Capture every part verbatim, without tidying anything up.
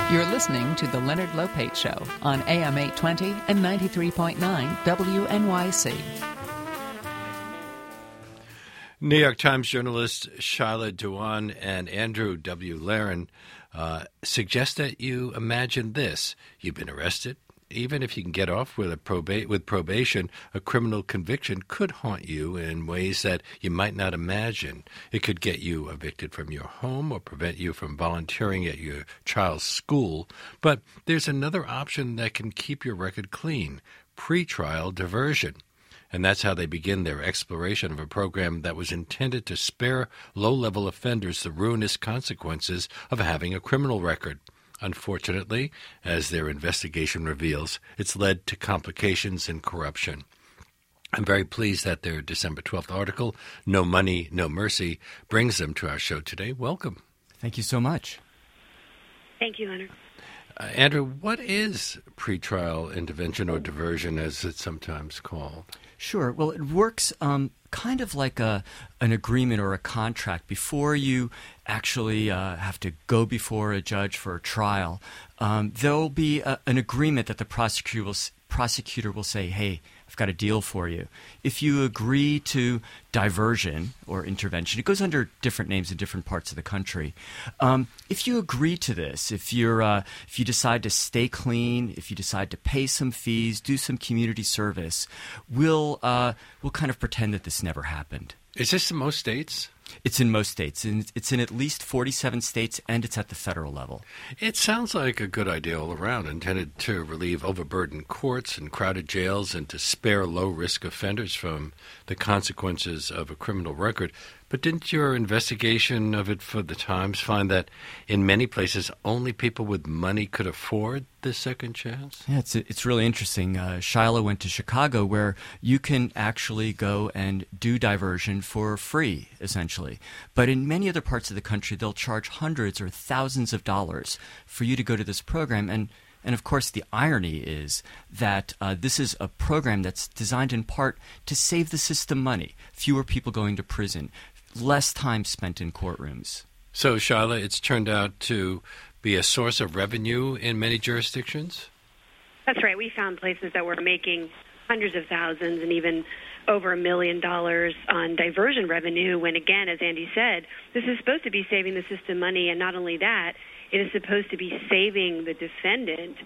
You're listening to The Leonard Lopate Show on A M eight twenty and ninety-three point nine W N Y C. New York Times journalists Shyla Dewan and Andrew W. Laren uh, suggest that you imagine this. You've been arrested. Even if you can get off with a proba- with probation, a criminal conviction could haunt you in ways that you might not imagine. It could get you evicted from your home or prevent you from volunteering at your child's school. But there's another option that can keep your record clean: pretrial diversion. And that's how they begin their exploration of a program that was intended to spare low-level offenders the ruinous consequences of having a criminal record. Unfortunately, as their investigation reveals, it's led to complications and corruption. I'm very pleased that their December twelfth article, No Money, No Mercy, brings them to our show today. Welcome. Thank you so much. Thank you, Leonard. Uh, Andrew, what is pretrial intervention or diversion, as it's sometimes called? Sure. Well, it works um, kind of like a an agreement or a contract. Before you actually uh, have to go before a judge for a trial, um, there'll be a, an agreement that the prosecutor will, prosecutor will say, hey, I've got a deal for you. If you agree to diversion or intervention, it goes under different names in different parts of the country. Um, if you agree to this, if you're, uh, if you decide to stay clean, if you decide to pay some fees, do some community service, we'll uh, we'll kind of pretend that this never happened. Is this in most states? It's in most states. and It's in at least forty-seven states, and it's at the federal level. It sounds like a good idea all around, intended to relieve overburdened courts and crowded jails and to spare low-risk offenders from the consequences of a criminal record. But didn't your investigation of it for the Times find that in many places only people with money could afford this second chance? Yeah, it's it's really interesting. Uh, Shyla went to Chicago, where you can actually go and do diversion for free, essentially. But in many other parts of the country, they'll charge hundreds or thousands of dollars for you to go to this program. And And, of course, the irony is that uh, this is a program that's designed in part to save the system money. Fewer people going to prison, less time spent in courtrooms. So, Shyla, it's turned out to be a source of revenue in many jurisdictions? That's right. We found places that were making hundreds of thousands and even over a million dollars on diversion revenue when, again, as Andy said, this is supposed to be saving the system money. And not only that, it is supposed to be saving the defendant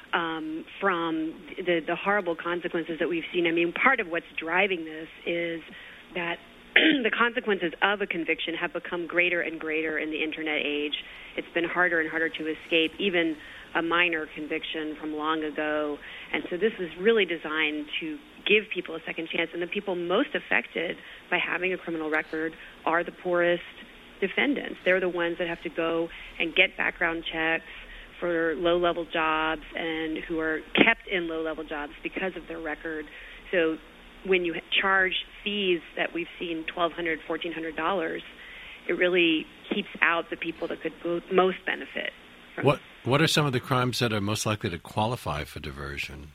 um, from the, the horrible consequences that we've seen. I mean, part of what's driving this is that the consequences of a conviction have become greater and greater in the Internet age. It's been harder and harder to escape even a minor conviction from long ago. And so this was really designed to give people a second chance. And the people most affected by having a criminal record are the poorest defendants. They're the ones that have to go and get background checks for low-level jobs and who are kept in low-level jobs because of their record. So when you charge fees that we've seen twelve hundred dollars, fourteen hundred dollars, it really keeps out the people that could most benefit from What What are some of the crimes that are most likely to qualify for diversion?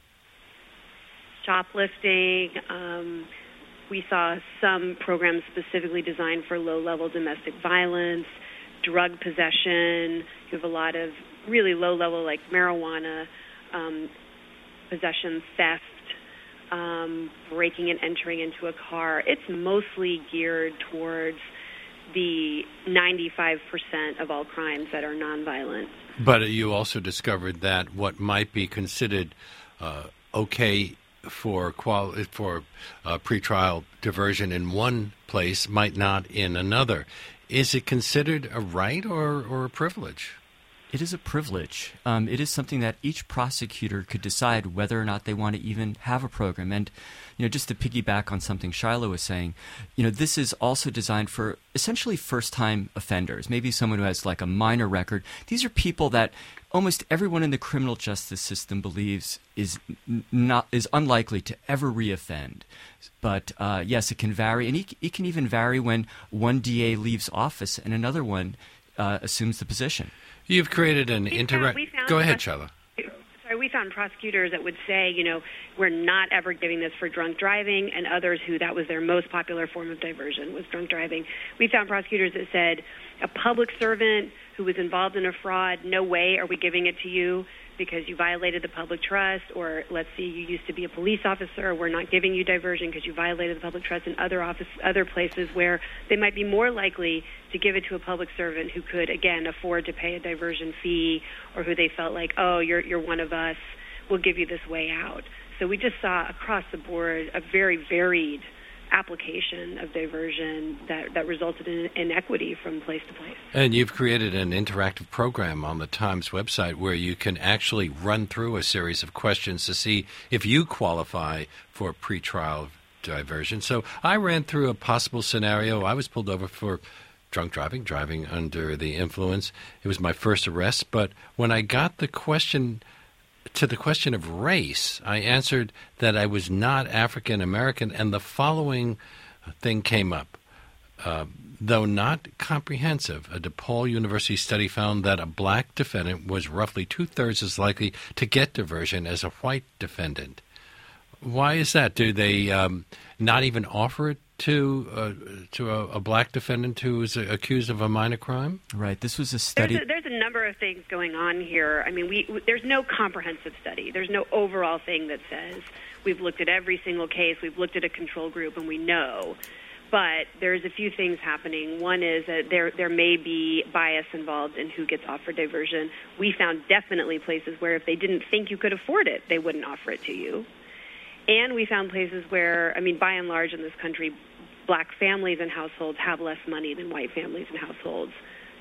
Shoplifting. Um, we saw some programs specifically designed for low-level domestic violence, drug possession. You have a lot of really low-level, like marijuana um, possession, theft, um, breaking and entering into a car. It's mostly geared towards the ninety-five percent of all crimes that are nonviolent. But you also discovered that what might be considered uh, okay for quali- for uh, pretrial diversion in one place might not in another. Is it considered a right or, or a privilege? It is a privilege. Um, it is something that each prosecutor could decide whether or not they want to even have a program. And, you know, just to piggyback on something Shyla was saying, you know, this is also designed for essentially first-time offenders, maybe someone who has like a minor record. These are people that almost everyone in the criminal justice system believes is n- not is unlikely to ever reoffend. But uh, yes, it can vary, and it, it can even vary when one D A leaves office and another one uh, assumes the position. You've created an interact. Go ahead, Shyla. Sorry, we found prosecutors that would say, you know, we're not ever giving this for drunk driving, and others who that was their most popular form of diversion was drunk driving. We found prosecutors that said, a public servant who was involved in a fraud, no way are we giving it to you because you violated the public trust, or let's see, you used to be a police officer, we're not giving you diversion because you violated the public trust, in other office, other places where they might be more likely to give it to a public servant who could, again, afford to pay a diversion fee, or who they felt like, oh, you're you're one of us, we'll give you this way out. So we just saw across the board a very varied application of diversion that, that resulted in inequity from place to place. And you've created an interactive program on the Times website where you can actually run through a series of questions to see if you qualify for pretrial diversion. So I ran through a possible scenario. I was pulled over for drunk driving, driving under the influence. It was my first arrest, but when I got the question to the question of race, I answered that I was not African American, and the following thing came up. Uh, though not comprehensive, a DePaul University study found that a black defendant was roughly two-thirds as likely to get diversion as a white defendant. Why is that? Do they um, not even offer it to uh, to a, a black defendant who is accused of a minor crime? Right. This was a study. There's a, there's a number of things going on here. I mean, we, we there's no comprehensive study. There's no overall thing that says we've looked at every single case, we've looked at a control group, and we know. But there's a few things happening. One is that there there may be bias involved in who gets offered diversion. We found definitely places where if they didn't think you could afford it, they wouldn't offer it to you. And we found places where, I mean, by and large in this country, black families and households have less money than white families and households.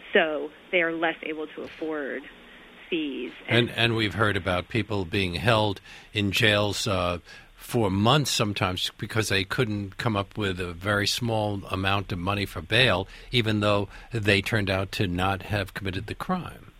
So they are less able to afford fees. And, and, and we've heard about people being held in jails uh, for months sometimes because they couldn't come up with a very small amount of money for bail, even though they turned out to not have committed the crime.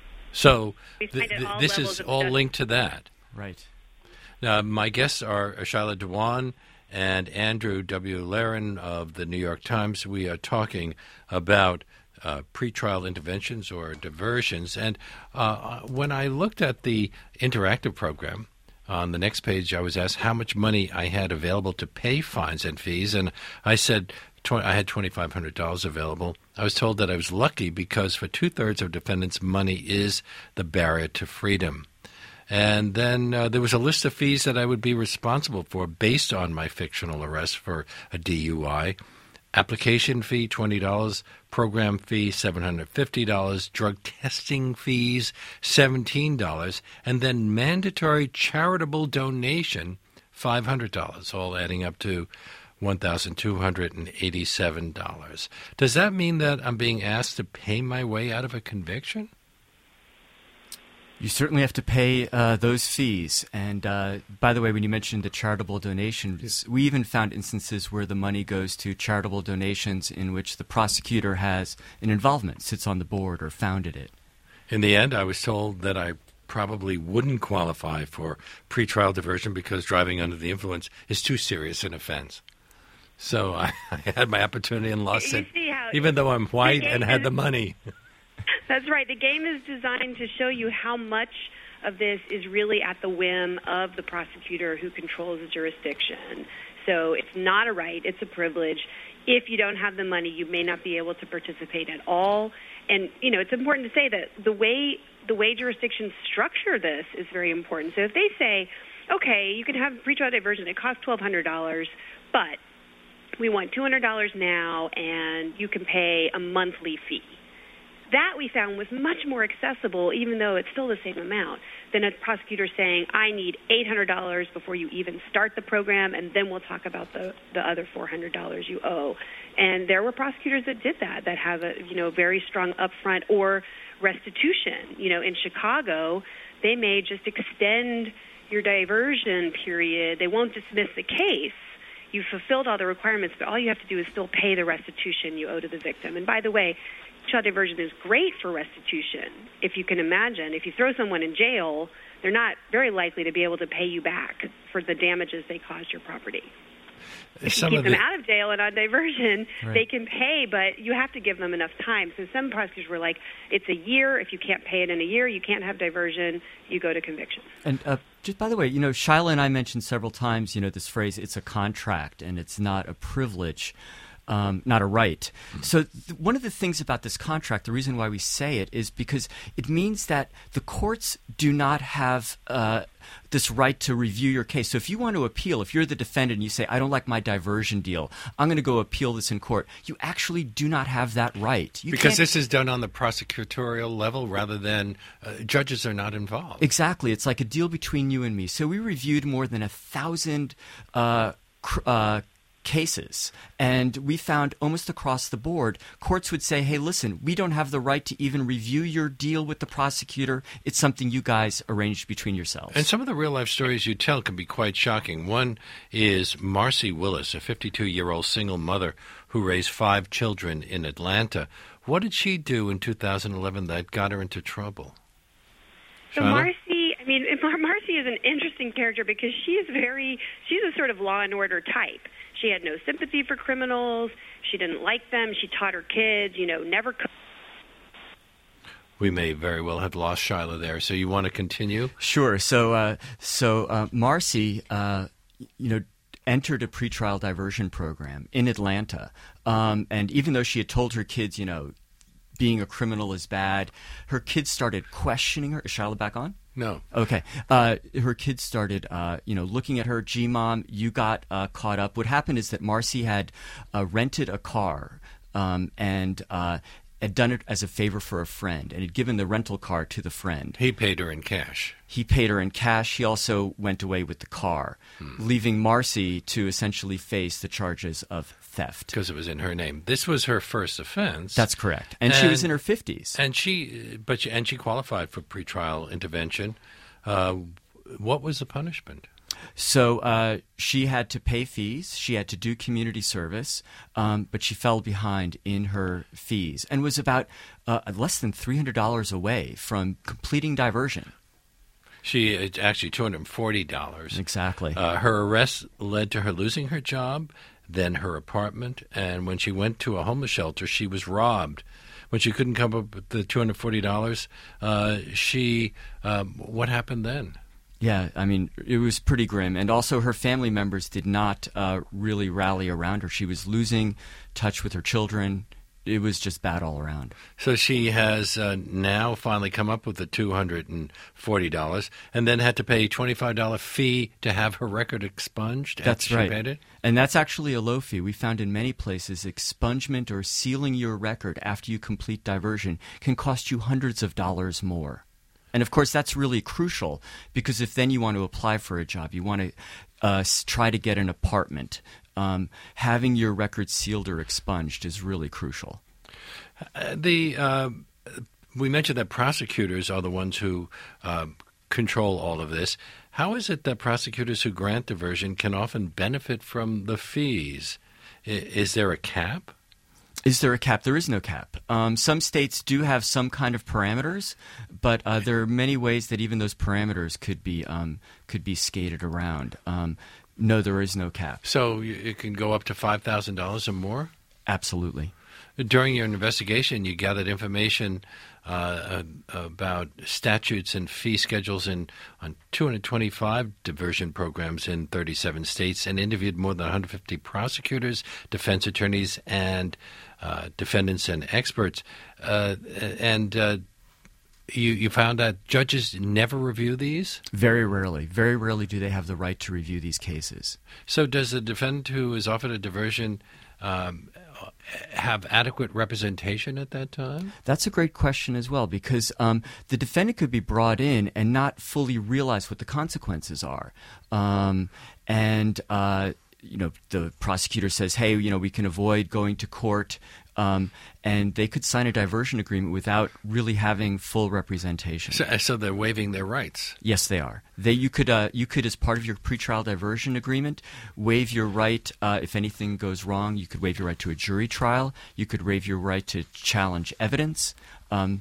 So th- th- this is all linked to that. Right. Uh, my guests are Shyla Dewan and Andrew W. Lehren of the New York Times. We are talking about uh, pretrial interventions or diversions. And uh, when I looked at the interactive program, on the next page I was asked how much money I had available to pay fines and fees, and I said tw- I had twenty-five hundred dollars available. I was told that I was lucky because for two-thirds of defendants, money is the barrier to freedom. And then uh, there was a list of fees that I would be responsible for based on my fictional arrest for a D U I. Application fee, twenty dollars. Program fee, seven hundred fifty dollars. Drug testing fees, seventeen dollars. And then mandatory charitable donation, five hundred dollars, all adding up to one thousand two hundred eighty-seven dollars. Does that mean that I'm being asked to pay my way out of a conviction? You certainly have to pay uh, those fees. And uh, by the way, when you mentioned the charitable donations, we even found instances where the money goes to charitable donations in which the prosecutor has an involvement, sits on the board or founded it. In the end, I was told that I probably wouldn't qualify for pretrial diversion because driving under the influence is too serious an offense. So I, I had my opportunity and lost it, even though I'm white and had the money. That's right. The game is designed to show you how much of this is really at the whim of the prosecutor who controls the jurisdiction. So it's not a right, it's a privilege. If you don't have the money, you may not be able to participate at all. And, you know, it's important to say that the way the way jurisdictions structure this is very important. So if they say, okay, you can have pretrial diversion, it costs twelve hundred dollars, but we want two hundred dollars now and you can pay a monthly fee. That we found was much more accessible, even though it's still the same amount, than a prosecutor saying, I need eight hundred dollars before you even start the program, and then we'll talk about the, the other four hundred dollars you owe. And there were prosecutors that did that, that have a you know very strong upfront or restitution. You know, in Chicago, they may just extend your diversion period. They won't dismiss the case. You've fulfilled all the requirements, but all you have to do is still pay the restitution you owe to the victim. And by the way, child diversion is great for restitution. If you can imagine, if you throw someone in jail, they're not very likely to be able to pay you back for the damages they caused your property. If Some you keep of them the... out of jail and on diversion, right. they can pay, but you have to give them enough time. So some prosecutors were like, it's a year. If you can't pay it in a year, you can't have diversion. You go to conviction. And uh, just by the way, you know, Shyla and I mentioned several times, you know, this phrase, it's a contract and it's not a privilege. um, not a right. So th- one of the things about this contract, the reason why we say it is because it means that the courts do not have uh, this right to review your case. So if you want to appeal, if you're the defendant and you say, I don't like my diversion deal, I'm going to go appeal this in court, you actually do not have that right. You because can't... this is done on the prosecutorial level rather than uh, judges are not involved. Exactly. It's like a deal between you and me. So we reviewed more than a thousand uh, cr- uh cases, and we found almost across the board, courts would say, hey, listen, we don't have the right to even review your deal with the prosecutor. It's something you guys arranged between yourselves. And some of the real-life stories you tell can be quite shocking. One is Marcy Willis, a fifty-two-year-old single mother who raised five children in Atlanta. What did she do in two thousand eleven that got her into trouble? So Shaila? Marcy, I mean, Marcy is an interesting character because she is very, she's a sort of law and order type. She had no sympathy for criminals. She didn't like them. She taught her kids, you know, never. Co- We may very well have lost Shaila there. So you want to continue? Sure. So, uh, so uh, Marcy, uh, you know, entered a pretrial diversion program in Atlanta, um, and even though she had told her kids, you know, being a criminal is bad, her kids started questioning her. Is Shaila back on? No. Okay. Uh, her kids started, uh, you know, looking at her. Gee, Mom, you got uh, caught up. What happened is that Marcy had uh, rented a car um, and uh, had done it as a favor for a friend and had given the rental car to the friend. He paid her in cash. He paid her in cash. He also went away with the car, hmm. leaving Marcy to essentially face the charges of theft. Because it was in her name. This was her first offense. That's correct. And, and she was in her fifties. And she, but she, and she qualified for pretrial intervention. Uh, what was the punishment? So uh, she had to pay fees. She had to do community service, um, but she fell behind in her fees and was about uh, less than three hundred dollars away from completing diversion. She it's actually two hundred forty dollars. Exactly. Uh, her arrest led to her losing her job, then her apartment, and when she went to a homeless shelter, she was robbed. When she couldn't come up with the two hundred forty dollars, uh, she um, what happened then? Yeah, I mean, it was pretty grim. And also her family members did not uh, really rally around her. She was losing touch with her children. It was just bad all around. So she has uh, now finally come up with the two hundred forty dollars and then had to pay a twenty-five dollars fee to have her record expunged. That's after right. She paid it? And that's actually a low fee. We found in many places expungement or sealing your record after you complete diversion can cost you hundreds of dollars more. And, of course, that's really crucial because if then you want to apply for a job, you want to uh, try to get an apartment, um, having your record sealed or expunged is really crucial. Uh, the uh, we mentioned that prosecutors are the ones who uh, control all of this. How is it that prosecutors who grant diversion can often benefit from the fees? I, is there a cap? Is there a cap? There is no cap. Um, some states do have some kind of parameters, but uh, there are many ways that even those parameters could be um, could be skated around. Um, no, there is no cap. So it can go up to five thousand dollars or more? Absolutely. During your investigation, you gathered information uh, about statutes and fee schedules in on two hundred twenty-five diversion programs in thirty-seven states and interviewed more than one hundred fifty prosecutors, defense attorneys, and uh, defendants and experts. Uh, and uh, you, you found that judges never review these? Very rarely. Very rarely do they have the right to review these cases. So does the defendant who is offered a diversion um, have adequate representation at that time? That's a great question as well, because um, the defendant could be brought in and not fully realize what the consequences are. Um, and, uh, you know, the prosecutor says, hey, you know, we can avoid going to court. Um, and they could sign a diversion agreement without really having full representation. So, so they're waiving their rights. Yes, they are. They you could uh, you could, as part of your pretrial diversion agreement, waive your right uh, if anything goes wrong. You could waive your right to a jury trial. You could waive your right to challenge evidence. Um,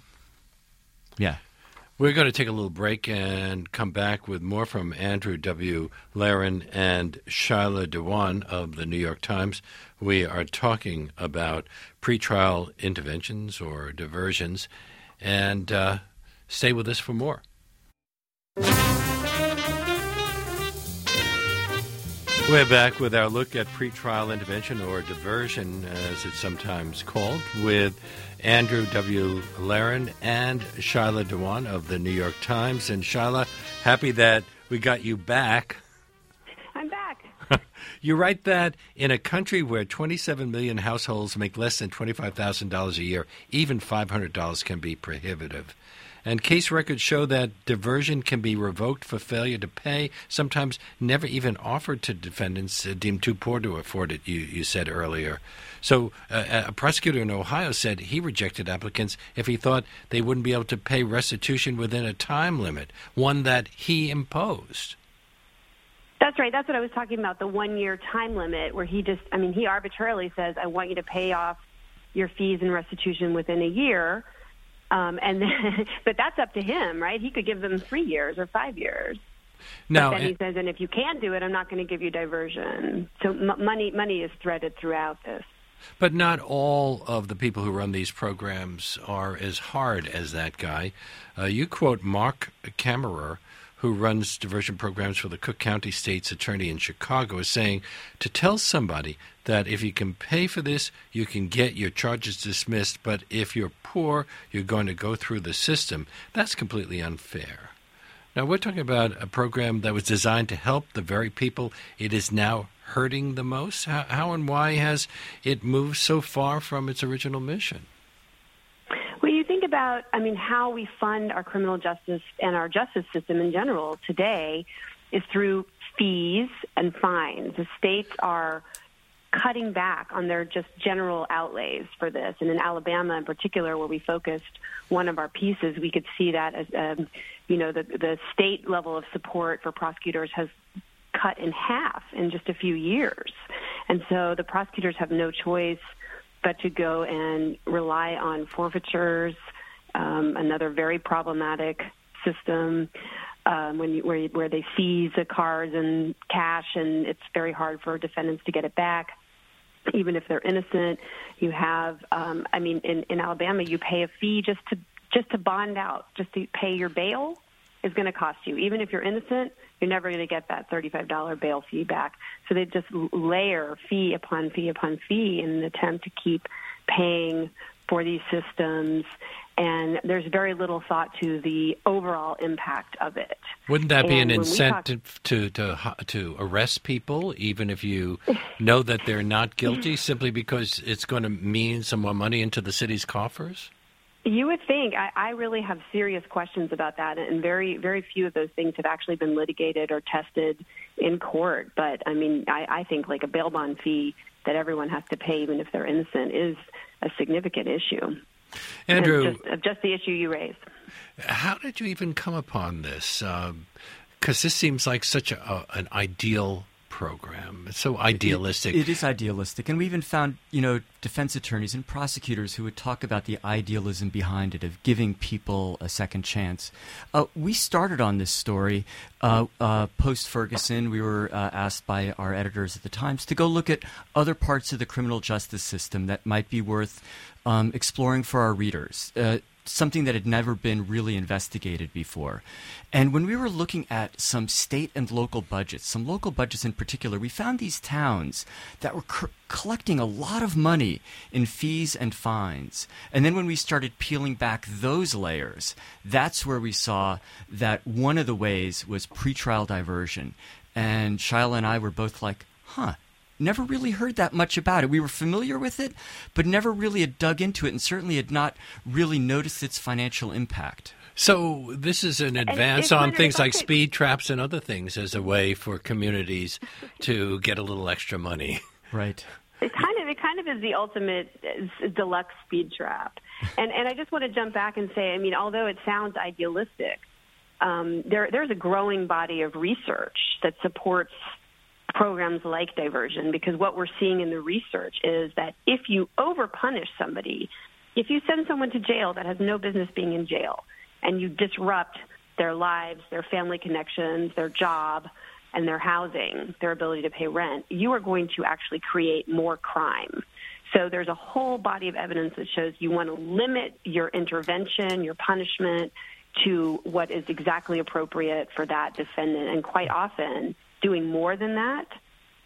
yeah. We're going to take a little break and come back with more from Andrew W. Laren and Shaila Dewan of the New York Times. We are talking about pretrial interventions or diversions, and uh, stay with us for more. We're back with our look at pretrial intervention, or diversion, as it's sometimes called, with Andrew W. Lehren and Shyla Dewan of the New York Times. And Shyla, happy that we got you back. I'm back. You write that in a country where twenty-seven million households make less than twenty-five thousand dollars a year, even five hundred dollars can be prohibitive. And case records show that diversion can be revoked for failure to pay, sometimes never even offered to defendants uh, deemed too poor to afford it, you, you said earlier. So uh, a prosecutor in Ohio said he rejected applicants if he thought they wouldn't be able to pay restitution within a time limit, one that he imposed. That's right. That's what I was talking about, the one-year time limit where he just, I mean, he arbitrarily says, I want you to pay off your fees and restitution within a year. Um, and then, but that's up to him, right? He could give them three years or five years. Now, but then he says, and if you can't do it, I'm not going to give you diversion. So m- money, money is threaded throughout this. But not all of the people who run these programs are as hard as that guy. Uh, you quote Mark Kammerer, who runs diversion programs for the Cook County State's Attorney in Chicago, is saying to tell somebody that if you can pay for this, you can get your charges dismissed, but if you're poor, you're going to go through the system. That's completely unfair. Now, we're talking about a program that was designed to help the very people it is now hurting the most. How, how and why has it moved so far from its original mission? Well, you think about, I mean, how we fund our criminal justice and our justice system in general today is through fees and fines. The states are cutting back on their just general outlays for this. And in Alabama in particular, where we focused one of our pieces, we could see that as, um, you know, the, the state level of support for prosecutors has cut in half in just a few years. And so the prosecutors have no choice but to go and rely on forfeitures, um, another very problematic system um, when you, where, where they seize the cars and cash, and it's very hard for defendants to get it back, even if they're innocent. You have, um, I mean, in, in Alabama, you pay a fee just to just to bond out, just to pay your bail is going to cost you. Even if you're innocent, you're never going to get that thirty-five dollars bail fee back. So they just layer fee upon fee upon fee in an attempt to keep paying for these systems. And there's very little thought to the overall impact of it. Wouldn't that be and an incentive talk- to, to to arrest people, even if you know that they're not guilty, simply because it's going to mean some more money into the city's coffers? You would think. I, I really have serious questions about that, and very, very few of those things have actually been litigated or tested in court. But, I mean, I, I think like a bail bond fee that everyone has to pay, even if they're innocent, is a significant issue. Andrew, just, just the issue you raised. How did you even come upon this? Because um, this seems like such a, a, an ideal program. It's so idealistic. It, it is idealistic. And we even found, you know, defense attorneys and prosecutors who would talk about the idealism behind it, of giving people a second chance. Uh, we started on this story uh, uh, post-Ferguson. We were uh, asked by our editors at the Times to go look at other parts of the criminal justice system that might be worth um, exploring for our readers. Uh, something that had never been really investigated before. And when we were looking at some state and local budgets, some local budgets in particular, we found these towns that were c- collecting a lot of money in fees and fines. And then when we started peeling back those layers, that's where we saw that one of the ways was pretrial diversion. And Shyla and I were both like, huh, never really heard that much about it. We were familiar with it, but never really had dug into it, and certainly had not really noticed its financial impact. So this is an advance on things like speed traps and other things as a way for communities to get a little extra money. Right. It kind of it kind of is the ultimate deluxe speed trap. And and I just want to jump back and say, I mean, although it sounds idealistic, um, there there's a growing body of research that supports programs like diversion, because what we're seeing in the research is that if you overpunish somebody, if you send someone to jail that has no business being in jail, and you disrupt their lives, their family connections, their job, and their housing, their ability to pay rent, you are going to actually create more crime. So there's a whole body of evidence that shows you want to limit your intervention, your punishment, to what is exactly appropriate for that defendant. And quite often, doing more than that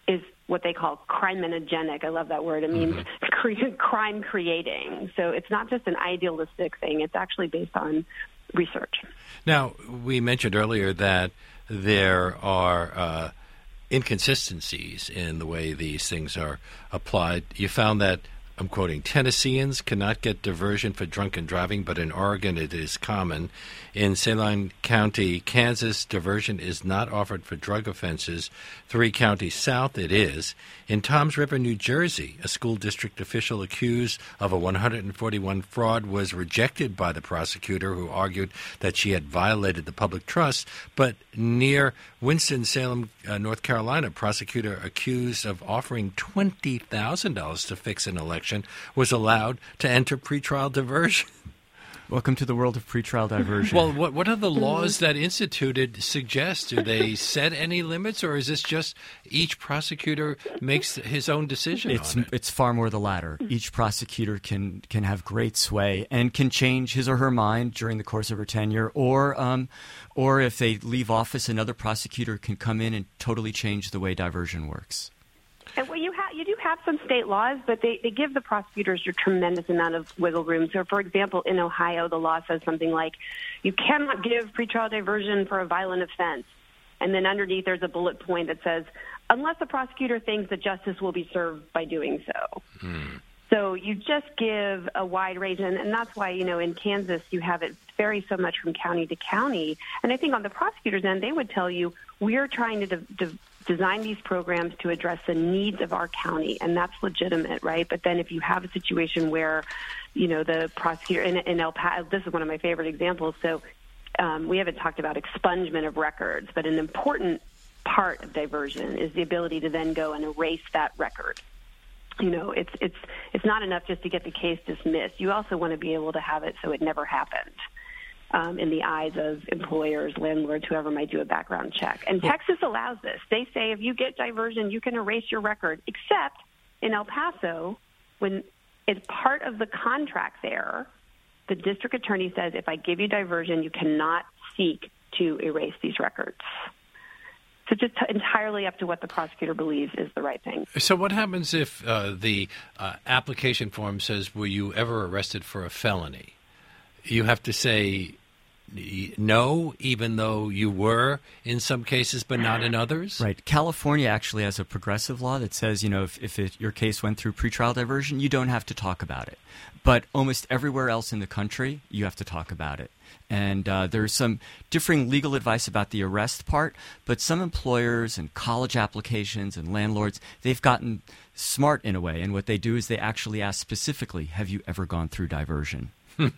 is what they call criminogenic. I love that word. It means mm-hmm. crime creating. So it's not just an idealistic thing. It's actually based on research. Now, we mentioned earlier that there are uh, inconsistencies in the way these things are applied. You found that, I'm quoting, Tennesseans cannot get diversion for drunken driving, but in Oregon it is common. In Saline County, Kansas, diversion is not offered for drug offenses. Three counties south, it is. In Toms River, New Jersey, a school district official accused of a one hundred forty-one fraud was rejected by the prosecutor, who argued that she had violated the public trust. But near Winston-Salem, uh, North Carolina, prosecutor accused of offering twenty thousand dollars to fix an election was allowed to enter pretrial diversion. Welcome to the world of pretrial diversion. Well, what what are the laws that instituted suggest? Do they set any limits, or is this just each prosecutor makes his own decision it's, on it? It's far more the latter. Each prosecutor can can have great sway and can change his or her mind during the course of her tenure, or um, or if they leave office, another prosecutor can come in and totally change the way diversion works. And well, you have you do have some state laws, but they, they give the prosecutors a tremendous amount of wiggle room. So, for example, in Ohio, the law says something like, you cannot give pretrial diversion for a violent offense. And then underneath there's a bullet point that says, unless the prosecutor thinks that justice will be served by doing so. Hmm. So you just give a wide range, and, and that's why, you know, in Kansas you have it vary so much from county to county. And I think on the prosecutor's end, they would tell you, we're trying to de- de- design these programs to address the needs of our county, and that's legitimate, right? But then if you have a situation where, you know, the prosecutor in, in El Paso, this is one of my favorite examples. So um, we haven't talked about expungement of records, but an important part of diversion is the ability to then go and erase that record. You know, it's it's it's not enough just to get the case dismissed. You also want to be able to have it so it never happened um, in the eyes of employers, landlords, whoever might do a background check. And Texas allows this. They say if you get diversion, you can erase your record, except in El Paso, when it's part of the contract there, the district attorney says, if I give you diversion, you cannot seek to erase these records. So just t- entirely up to what the prosecutor believes is the right thing. So what happens if uh, the uh, application form says, were you ever arrested for a felony? You have to say no, even though you were in some cases but not in others? Right. California actually has a progressive law that says, you know, if, if it, your case went through pretrial diversion, you don't have to talk about it. But almost everywhere else in the country, you have to talk about it. And uh, there's some differing legal advice about the arrest part, but some employers and college applications and landlords, they've gotten smart in a way. And what they do is they actually ask specifically, have you ever gone through diversion?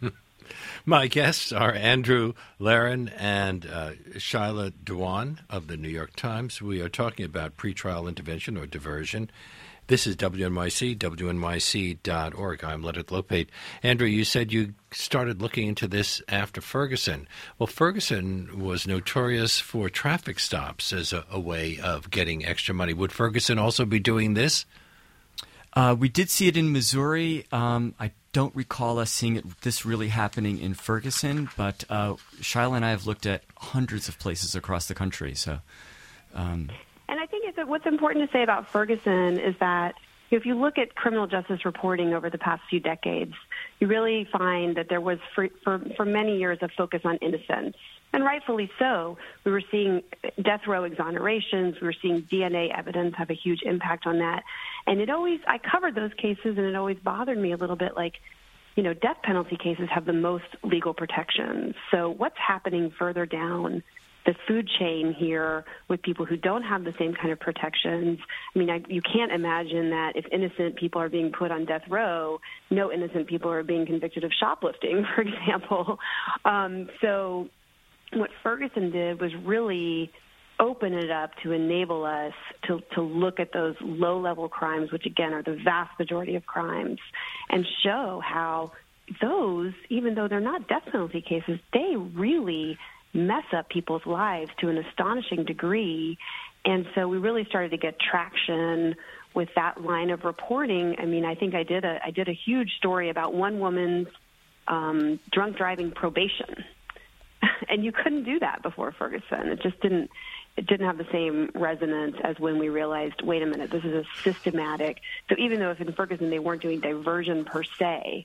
My guests are Andrew Lehren and uh, Shyla Dewan of the New York Times. We are talking about pretrial intervention or diversion. This is W N Y C, W N Y C dot org. I'm Leonard Lopate. Andrew, you said you started looking into this after Ferguson. Well, Ferguson was notorious for traffic stops as a, a way of getting extra money. Would Ferguson also be doing this? Uh, we did see it in Missouri. Um, I don't recall us seeing it, this really happening in Ferguson, but uh, Shyla and I have looked at hundreds of places across the country. So. Um, And I think it's, what's important to say about Ferguson is that if you look at criminal justice reporting over the past few decades, you really find that there was, for, for, for many years, a focus on innocence. And rightfully so. We were seeing death row exonerations. We were seeing D N A evidence have a huge impact on that. And it always, I covered those cases, and it always bothered me a little bit, like, you know, death penalty cases have the most legal protections. So what's happening further down the food chain here with people who don't have the same kind of protections? I mean, I, you can't imagine that if innocent people are being put on death row, no innocent people are being convicted of shoplifting, for example. Um, so what Ferguson did was really open it up to enable us to, to look at those low-level crimes, which, again, are the vast majority of crimes, and show how those, even though they're not death penalty cases, they really mess up people's lives to an astonishing degree. And so we really started to get traction with that line of reporting. I mean, I think I did a I did a huge story about one woman's um, drunk driving probation, and you couldn't do that before Ferguson. It just didn't it didn't have the same resonance as when we realized, wait a minute, this is a systematic. So even though if in Ferguson they weren't doing diversion per se,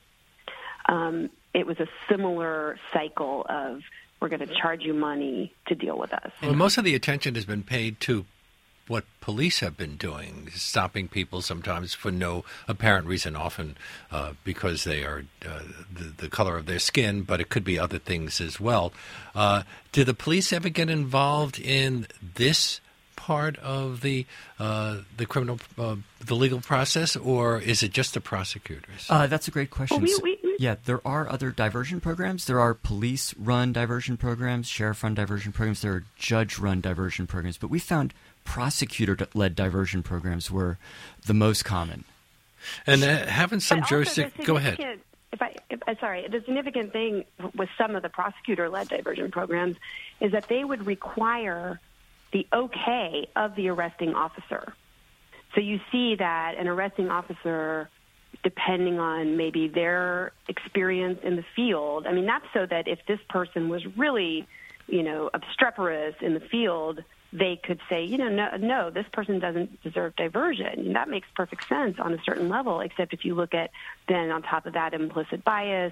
um, it was a similar cycle of we're going to charge you money to deal with us. Well, most of the attention has been paid to what police have been doing, stopping people sometimes for no apparent reason, often uh, because they are uh, the, the color of their skin, but it could be other things as well. Uh, do the police ever get involved in this part of the uh, the criminal, uh, the legal process, or is it just the prosecutors? Uh, that's a great question. Well, we, we, we, yeah, there are other diversion programs. There are police-run diversion programs, sheriff-run diversion programs. There are judge-run diversion programs. But we found prosecutor-led diversion programs were the most common. And uh, haven't some jurisdictions... Go ahead. If I, if, uh, sorry, the significant thing with some of the prosecutor-led diversion programs is that they would require the okay of the arresting officer. So you see that an arresting officer, depending on maybe their experience in the field, I mean, that's so that if this person was really, you know, obstreperous in the field, they could say, you know, no, no, this person doesn't deserve diversion. And that makes perfect sense on a certain level, except if you look at then on top of that implicit bias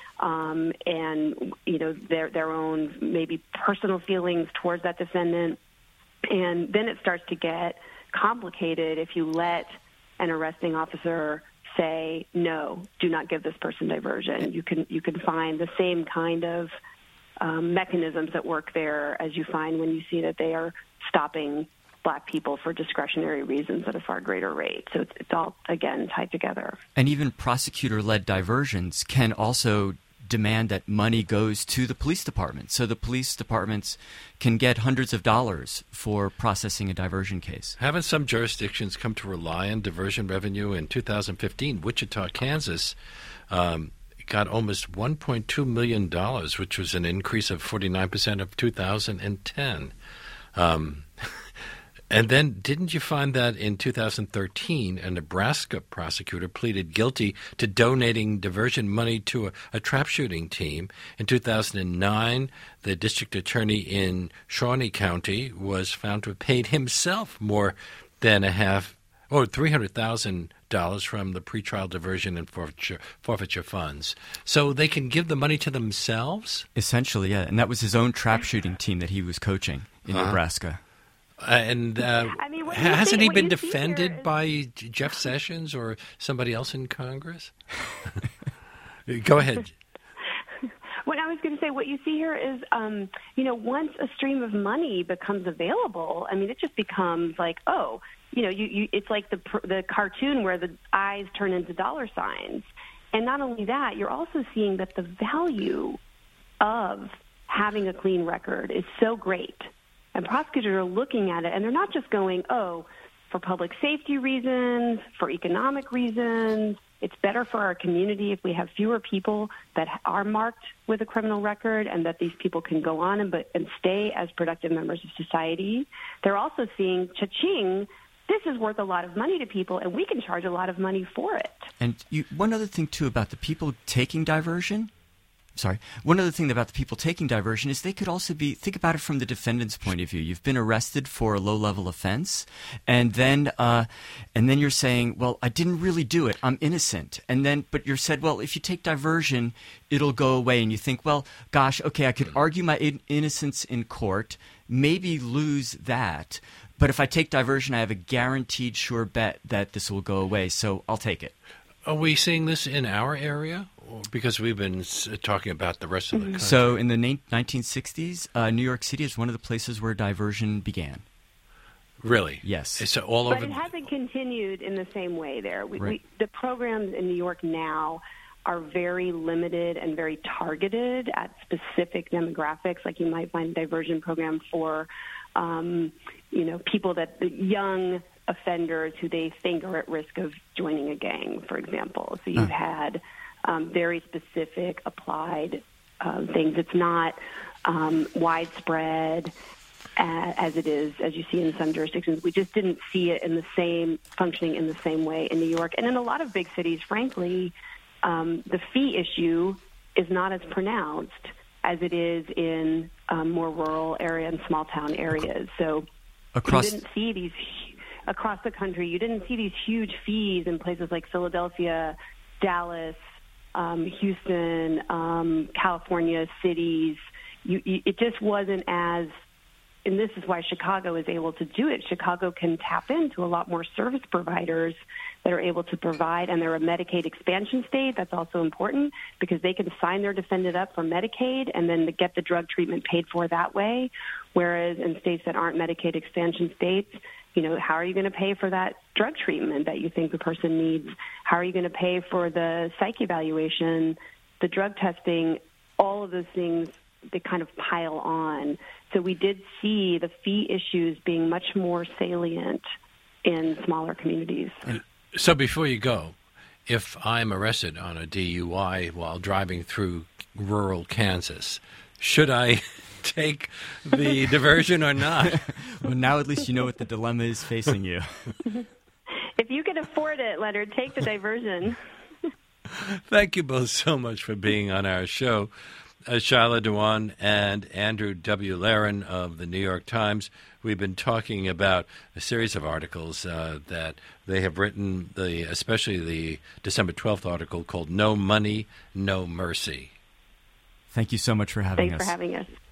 um, and, you know, their their own maybe personal feelings towards that defendant. And then it starts to get complicated if you let an arresting officer say, no, do not give this person diversion. You can you can find the same kind of um, mechanisms that work there as you find when you see that they are stopping black people for discretionary reasons at a far greater rate. So it's, it's all, again, tied together. And even prosecutor-led diversions can also demand that money goes to the police department. So the police departments can get hundreds of dollars for processing a diversion case. Haven't some jurisdictions come to rely on diversion revenue? In two thousand fifteen, Wichita, Kansas, um, got almost one point two million dollars, which was an increase of forty-nine percent of two thousand ten. Um, and then didn't you find that in two thousand thirteen, a Nebraska prosecutor pleaded guilty to donating diversion money to a, a trap shooting team? In two thousand nine, the district attorney in Shawnee County was found to have paid himself more than a half, or three hundred thousand dollars from the pretrial diversion and forfeiture, forfeiture funds. So they can give the money to themselves? Essentially, yeah. And that was his own trap shooting team that he was coaching in uh-huh. Nebraska. Uh, and uh, I mean, hasn't see, he been defended is... by Jeff Sessions or somebody else in Congress? Go ahead. What I was going to say, what you see here is, um, you know, once a stream of money becomes available, I mean, it just becomes like, oh, you know, you, you it's like the the cartoon where the eyes turn into dollar signs. And not only that, you're also seeing that the value of having a clean record is so great. And prosecutors are looking at it, and they're not just going, oh, for public safety reasons, for economic reasons. It's better for our community if we have fewer people that are marked with a criminal record and that these people can go on and, but, and stay as productive members of society. They're also seeing, cha-ching, this is worth a lot of money to people, and we can charge a lot of money for it. And you, one other thing, too, about the people taking diversion – Sorry. One other thing about the people taking diversion is they could also be, think about it from the defendant's point of view. You've been arrested for a low-level offense, and then uh, and then you're saying, well, I didn't really do it. I'm innocent. And then, but you're said, well, if you take diversion, it'll go away. And you think, well, gosh, okay, I could argue my in- innocence in court, maybe lose that. But if I take diversion, I have a guaranteed sure bet that this will go away, so I'll take it. Are we seeing this in our area? Because we've been talking about the rest of the country. So in the na- nineteen sixties, uh, New York City is one of the places where diversion began. Really? Yes. It's all but over. But it hasn't continued in the same way there. We, right. we, the programs in New York now are very limited and very targeted at specific demographics. Like you might find a diversion program for, um, you know, people that, the young offenders who they think are at risk of joining a gang, for example. So you've uh. had... Um, very specific, applied uh, things. It's not um, widespread uh, as it is, as you see in some jurisdictions. We just didn't see it in the same, functioning in the same way in New York. And in a lot of big cities, frankly, um, the fee issue is not as pronounced as it is in um, more rural area and small town areas. So across you didn't see these across the country. You didn't see these huge fees in places like Philadelphia, Dallas, um, Houston, um, California cities. You, you, it just wasn't as, and this is why Chicago is able to do it. Chicago can tap into a lot more service providers that are able to provide, and they're a Medicaid expansion state. That's also important because they can sign their defendant up for Medicaid and then get the drug treatment paid for that way. Whereas in states that aren't Medicaid expansion states, you know, how are you going to pay for that drug treatment that you think the person needs? How are you going to pay for the psych evaluation, the drug testing, all of those things that kind of pile on. So we did see the fee issues being much more salient in smaller communities. So before you go, if I'm arrested on a D U I while driving through rural Kansas, should I take the diversion or not? Well, now at least you know what the dilemma is facing you. If you can afford it, Leonard, take the diversion. Thank you both so much for being on our show. Uh, Shyla Dewan and Andrew W. Laren of the New York Times. We've been talking about a series of articles uh, that they have written, the especially the December twelfth article called No Money, No Mercy. Thank you so much for having Thanks us. Thanks for having us.